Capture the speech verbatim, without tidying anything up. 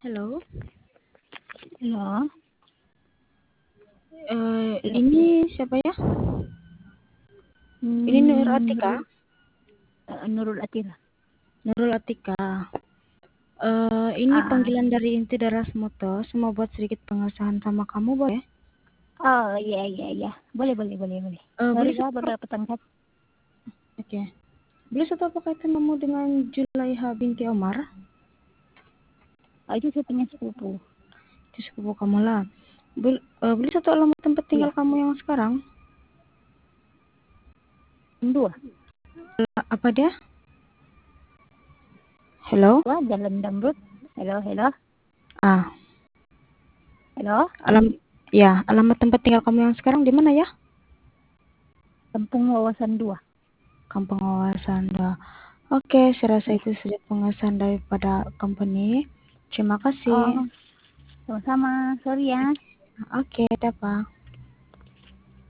Halo, Halo, eee, halo. ini siapa ya? Ini Nur Hmm, Atika? Nurul, eh, Nurul Atira. Nurul Atika. Eee, ini Ah, panggilan dari inti Daras Motos, mau buat sedikit pengesahan sama kamu boleh? oh iya iya iya, boleh boleh boleh boleh. Eee, Sorry boleh ya satu beberapa tangkat. oke. Boleh satu apa kaitan kamu dengan Julaiha binti Omar? Oh, itu saya punya sepupu. Itu sepupu kamu lah. Bol eee, boleh satu alamat tempat tinggal Iya, kamu yang sekarang? dua. Eee, apa dia? Hello? Dua Jalan Damrut. Halo halo Ah, halo. alam ya, alamat tempat tinggal kamu yang sekarang di mana ya? Kampung Wawasan dua. Kampung Wawasan dua. Oke, saya rasa Iya. itu saja pengesahan daripada company. Terima kasih. Oh, sama-sama. Sorry ya. Oke, dapat.